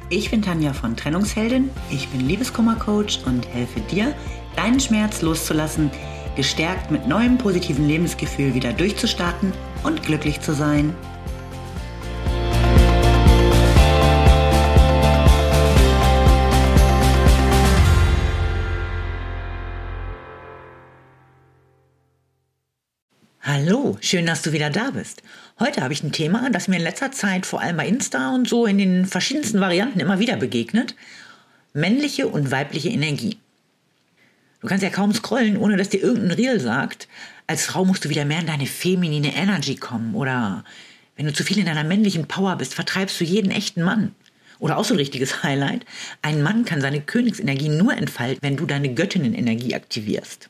Ich bin Tanja von Trennungsheldin, ich bin Liebeskummer-Coach und helfe dir, deinen Schmerz loszulassen, gestärkt mit neuem positiven Lebensgefühl wieder durchzustarten und glücklich zu sein. Hallo, schön, dass du wieder da bist. Heute habe ich ein Thema, das mir in letzter Zeit vor allem bei Insta und so in den verschiedensten Varianten immer wieder begegnet. Männliche und weibliche Energie. Du kannst ja kaum scrollen, ohne dass dir irgendein Reel sagt, als Frau musst du wieder mehr in deine feminine Energy kommen. Oder wenn du zu viel in deiner männlichen Power bist, vertreibst du jeden echten Mann. Oder auch so ein richtiges Highlight, ein Mann kann seine Königsenergie nur entfalten, wenn du deine Göttinnenenergie aktivierst.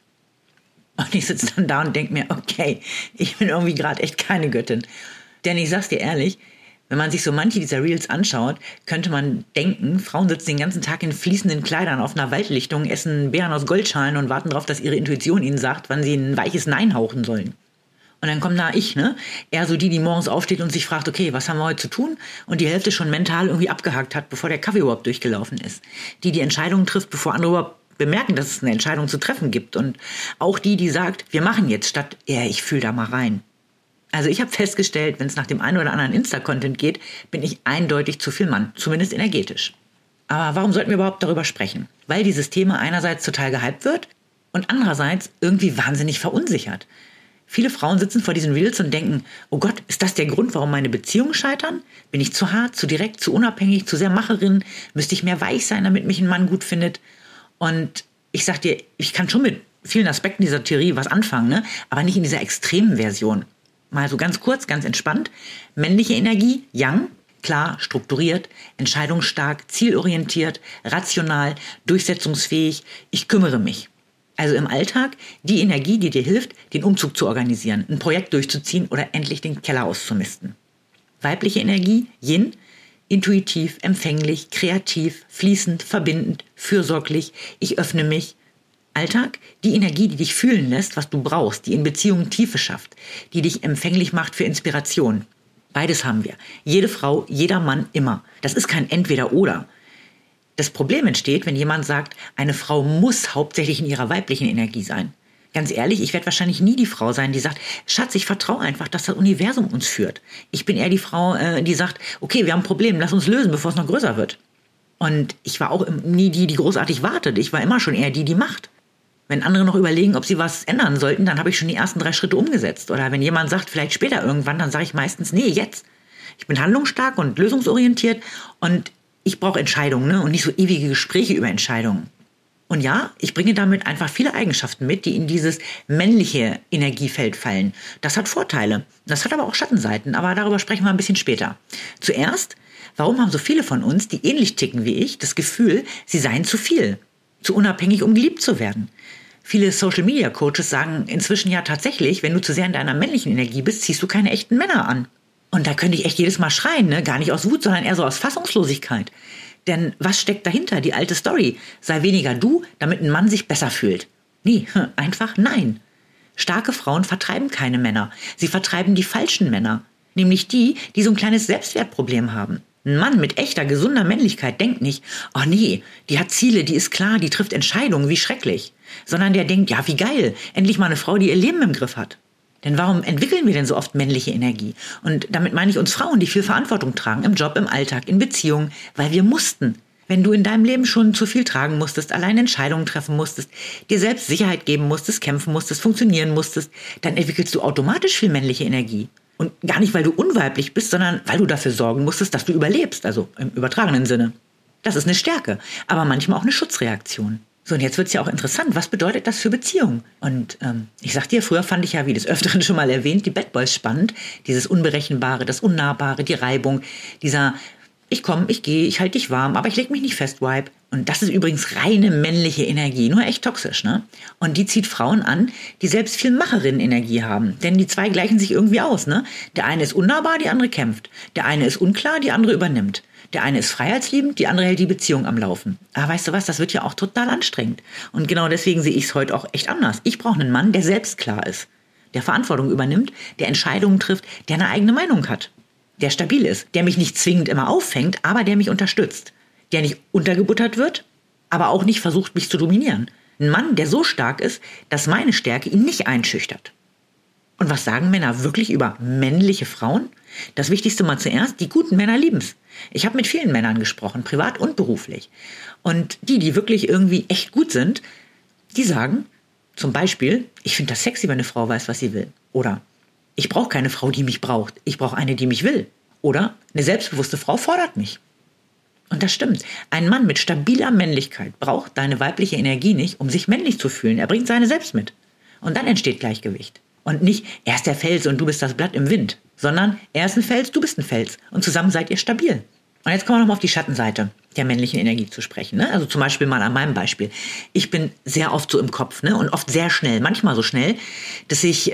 Und ich sitze dann da und denke mir, okay, ich bin irgendwie gerade echt keine Göttin. Denn ich sag's dir ehrlich, wenn man sich so manche dieser Reels anschaut, könnte man denken, Frauen sitzen den ganzen Tag in fließenden Kleidern auf einer Waldlichtung, essen Beeren aus Goldschalen und warten darauf, dass ihre Intuition ihnen sagt, wann sie ein weiches Nein hauchen sollen. Und dann kommt da ich, eher so die morgens aufsteht und sich fragt, okay, was haben wir heute zu tun? Und die Hälfte schon mental irgendwie abgehakt hat, bevor der Kaffee überhaupt durchgelaufen ist. Die Entscheidungen trifft, bevor andere überhaupt bemerken, dass es eine Entscheidung zu treffen gibt. Und auch die sagt, wir machen jetzt statt, ich fühle da mal rein. Also ich habe festgestellt, wenn es nach dem einen oder anderen Insta-Content geht, bin ich eindeutig zu viel Mann, zumindest energetisch. Aber warum sollten wir überhaupt darüber sprechen? Weil dieses Thema einerseits total gehypt wird und andererseits irgendwie wahnsinnig verunsichert. Viele Frauen sitzen vor diesen Reels und denken, oh Gott, ist das der Grund, warum meine Beziehungen scheitern? Bin ich zu hart, zu direkt, zu unabhängig, zu sehr Macherin? Müsste ich mehr weich sein, damit mich ein Mann gut findet? Und ich sag dir, ich kann schon mit vielen Aspekten dieser Theorie was anfangen, aber nicht in dieser extremen Version. Mal so ganz kurz, ganz entspannt. Männliche Energie, Yang, klar, strukturiert, entscheidungsstark, zielorientiert, rational, durchsetzungsfähig. Ich kümmere mich. Also im Alltag die Energie, die dir hilft, den Umzug zu organisieren, ein Projekt durchzuziehen oder endlich den Keller auszumisten. Weibliche Energie, Yin, intuitiv, empfänglich, kreativ, fließend, verbindend, fürsorglich, ich öffne mich. Alltag, die Energie, die dich fühlen lässt, was du brauchst, die in Beziehungen Tiefe schafft, die dich empfänglich macht für Inspiration. Beides haben wir. Jede Frau, jeder Mann, immer. Das ist kein Entweder-Oder. Das Problem entsteht, wenn jemand sagt, eine Frau muss hauptsächlich in ihrer weiblichen Energie sein. Ganz ehrlich, ich werde wahrscheinlich nie die Frau sein, die sagt, Schatz, ich vertraue einfach, dass das Universum uns führt. Ich bin eher die Frau, die sagt, okay, wir haben ein Problem, lass uns lösen, bevor es noch größer wird. Und ich war auch nie die großartig wartet. Ich war immer schon eher die macht. Wenn andere noch überlegen, ob sie was ändern sollten, dann habe ich schon die ersten 3 Schritte umgesetzt. Oder wenn jemand sagt, vielleicht später irgendwann, dann sage ich meistens, nee, jetzt. Ich bin handlungsstark und lösungsorientiert und ich brauche Entscheidungen, und nicht so ewige Gespräche über Entscheidungen. Und ja, ich bringe damit einfach viele Eigenschaften mit, die in dieses männliche Energiefeld fallen. Das hat Vorteile. Das hat aber auch Schattenseiten, aber darüber sprechen wir ein bisschen später. Zuerst, warum haben so viele von uns, die ähnlich ticken wie ich, das Gefühl, sie seien zu viel, zu unabhängig, um geliebt zu werden? Viele Social-Media-Coaches sagen inzwischen ja tatsächlich, wenn du zu sehr in deiner männlichen Energie bist, ziehst du keine echten Männer an. Und da könnte ich echt jedes Mal schreien, gar nicht aus Wut, sondern eher so aus Fassungslosigkeit. Denn was steckt dahinter? Die alte Story. Sei weniger du, damit ein Mann sich besser fühlt. Nee, einfach nein. Starke Frauen vertreiben keine Männer. Sie vertreiben die falschen Männer. Nämlich die so ein kleines Selbstwertproblem haben. Ein Mann mit echter, gesunder Männlichkeit denkt nicht, oh nee, die hat Ziele, die ist klar, die trifft Entscheidungen, wie schrecklich. Sondern der denkt, ja, wie geil, endlich mal eine Frau, die ihr Leben im Griff hat. Denn warum entwickeln wir denn so oft männliche Energie? Und damit meine ich uns Frauen, die viel Verantwortung tragen, im Job, im Alltag, in Beziehungen, weil wir mussten. Wenn du in deinem Leben schon zu viel tragen musstest, allein Entscheidungen treffen musstest, dir selbst Sicherheit geben musstest, kämpfen musstest, funktionieren musstest, dann entwickelst du automatisch viel männliche Energie. Und gar nicht, weil du unweiblich bist, sondern weil du dafür sorgen musstest, dass du überlebst, also im übertragenen Sinne. Das ist eine Stärke, aber manchmal auch eine Schutzreaktion. So, und jetzt wird's ja auch interessant, was bedeutet das für Beziehungen? Und ich sag dir, früher fand ich ja, wie des Öfteren schon mal erwähnt, die Bad Boys spannend. Dieses Unberechenbare, das Unnahbare, die Reibung, dieser ich komme, ich gehe, ich halte dich warm, aber ich leg mich nicht fest, Vibe. Und das ist übrigens reine männliche Energie, nur echt toxisch, Und die zieht Frauen an, die selbst viel Macherinnen-Energie haben. Denn die zwei gleichen sich irgendwie aus, Der eine ist unnahbar, die andere kämpft. Der eine ist unklar, die andere übernimmt. Der eine ist freiheitsliebend, die andere hält die Beziehung am Laufen. Aber weißt du was, das wird ja auch total anstrengend. Und genau deswegen sehe ich es heute auch echt anders. Ich brauche einen Mann, der selbst klar ist, der Verantwortung übernimmt, der Entscheidungen trifft, der eine eigene Meinung hat, der stabil ist, der mich nicht zwingend immer auffängt, aber der mich unterstützt. der nicht untergebuttert wird, aber auch nicht versucht, mich zu dominieren. Ein Mann, der so stark ist, dass meine Stärke ihn nicht einschüchtert. Und was sagen Männer wirklich über männliche Frauen? Das Wichtigste mal zuerst, die guten Männer lieben's. Ich habe mit vielen Männern gesprochen, privat und beruflich. Und die wirklich irgendwie echt gut sind, die sagen zum Beispiel, ich finde das sexy, wenn eine Frau weiß, was sie will. Oder ich brauche keine Frau, die mich braucht. Ich brauche eine, die mich will. Oder eine selbstbewusste Frau fordert mich. Und das stimmt. Ein Mann mit stabiler Männlichkeit braucht deine weibliche Energie nicht, um sich männlich zu fühlen. Er bringt seine selbst mit. Und dann entsteht Gleichgewicht. Und nicht, er ist der Fels und du bist das Blatt im Wind, sondern er ist ein Fels, du bist ein Fels. Und zusammen seid ihr stabil. Und jetzt kommen wir nochmal auf die Schattenseite der männlichen Energie zu sprechen. Ne? Also zum Beispiel mal an meinem Beispiel. Ich bin sehr oft so im Kopf, ne? Und oft sehr schnell, manchmal so schnell, dass ich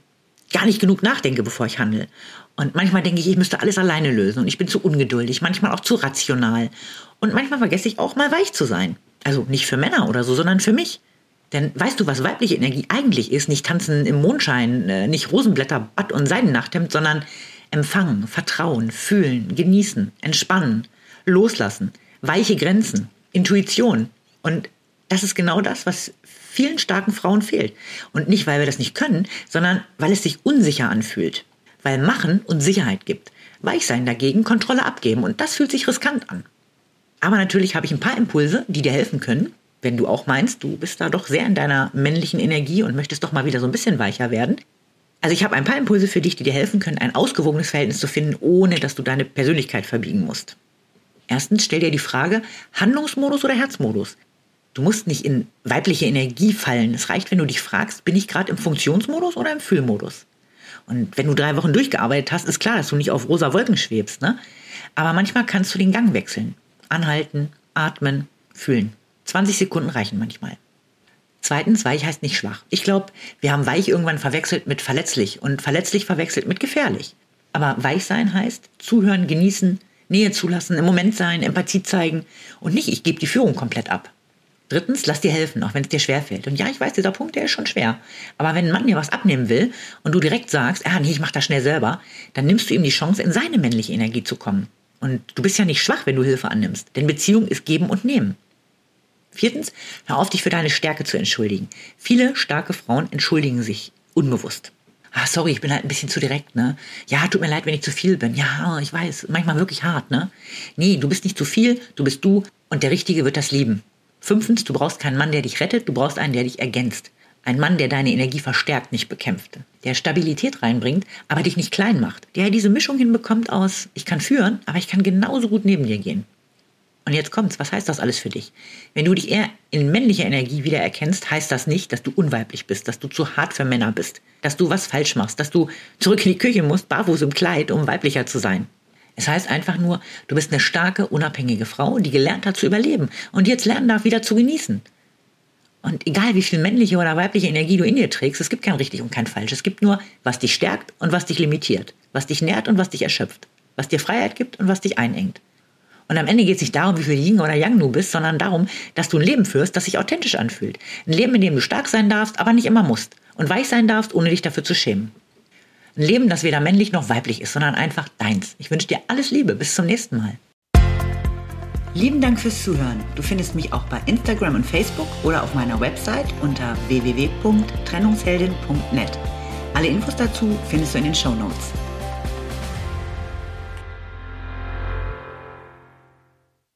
gar nicht genug nachdenke, bevor ich handle. Und manchmal denke ich müsste alles alleine lösen und ich bin zu ungeduldig, manchmal auch zu rational. Und manchmal vergesse ich auch mal weich zu sein. Also nicht für Männer oder so, sondern für mich. Denn weißt du, was weibliche Energie eigentlich ist? Nicht tanzen im Mondschein, nicht Rosenblätter, Bad und Seidennachthemd, sondern empfangen, vertrauen, fühlen, genießen, entspannen, loslassen, weiche Grenzen, Intuition. Und das ist genau das, was vielen starken Frauen fehlt. Und nicht, weil wir das nicht können, sondern weil es sich unsicher anfühlt. Weil Machen uns Sicherheit gibt. Weichsein dagegen Kontrolle abgeben. Und das fühlt sich riskant an. Aber natürlich habe ich ein paar Impulse, die dir helfen können, wenn du auch meinst, du bist da doch sehr in deiner männlichen Energie und möchtest doch mal wieder so ein bisschen weicher werden. Also ich habe ein paar Impulse für dich, die dir helfen können, ein ausgewogenes Verhältnis zu finden, ohne dass du deine Persönlichkeit verbiegen musst. Erstens, stell dir die Frage, Handlungsmodus oder Herzmodus? Du musst nicht in weibliche Energie fallen. Es reicht, wenn du dich fragst, bin ich gerade im Funktionsmodus oder im Fühlmodus? Und wenn du 3 Wochen durchgearbeitet hast, ist klar, dass du nicht auf rosa Wolken schwebst, ne? Aber manchmal kannst du den Gang wechseln. Anhalten, atmen, fühlen. 20 Sekunden reichen manchmal. Zweitens, weich heißt nicht schwach. Ich glaube, wir haben weich irgendwann verwechselt mit verletzlich und verletzlich verwechselt mit gefährlich. Aber weich sein heißt zuhören, genießen, Nähe zulassen, im Moment sein, Empathie zeigen und nicht, ich gebe die Führung komplett ab. Drittens, lass dir helfen, auch wenn es dir schwerfällt. Und ja, ich weiß, dieser Punkt, der ist schon schwer. Aber wenn ein Mann dir was abnehmen will und du direkt sagst, nee, ich mach das schnell selber, dann nimmst du ihm die Chance, in seine männliche Energie zu kommen. Und du bist ja nicht schwach, wenn du Hilfe annimmst. Denn Beziehung ist Geben und Nehmen. Viertens, hör auf, dich für deine Stärke zu entschuldigen. Viele starke Frauen entschuldigen sich unbewusst. Sorry, ich bin halt ein bisschen zu direkt, ne? Ja, tut mir leid, wenn ich zu viel bin. Ja, ich weiß, manchmal wirklich hart, ne? Nee, du bist nicht zu viel, du bist du und der Richtige wird das lieben. Fünftens, du brauchst keinen Mann, der dich rettet, du brauchst einen, der dich ergänzt. Ein Mann, der deine Energie verstärkt, nicht bekämpft. Der Stabilität reinbringt, aber dich nicht klein macht. Der diese Mischung hinbekommt aus, ich kann führen, aber ich kann genauso gut neben dir gehen. Und jetzt kommt's, was heißt das alles für dich? Wenn du dich eher in männlicher Energie wiedererkennst, heißt das nicht, dass du unweiblich bist, dass du zu hart für Männer bist, dass du was falsch machst, dass du zurück in die Küche musst, barfuß im Kleid, um weiblicher zu sein. Es heißt einfach nur, du bist eine starke, unabhängige Frau, die gelernt hat zu überleben und jetzt lernen darf, wieder zu genießen. Und egal wie viel männliche oder weibliche Energie du in dir trägst, es gibt kein richtig und kein falsch. Es gibt nur, was dich stärkt und was dich limitiert, was dich nährt und was dich erschöpft, was dir Freiheit gibt und was dich einengt. Und am Ende geht es nicht darum, wie viel Yin oder Yang du bist, sondern darum, dass du ein Leben führst, das sich authentisch anfühlt. Ein Leben, in dem du stark sein darfst, aber nicht immer musst. Und weich sein darfst, ohne dich dafür zu schämen. Ein Leben, das weder männlich noch weiblich ist, sondern einfach deins. Ich wünsche dir alles Liebe. Bis zum nächsten Mal. Lieben Dank fürs Zuhören. Du findest mich auch bei Instagram und Facebook oder auf meiner Website unter www.trennungsheldin.net. Alle Infos dazu findest du in den Shownotes.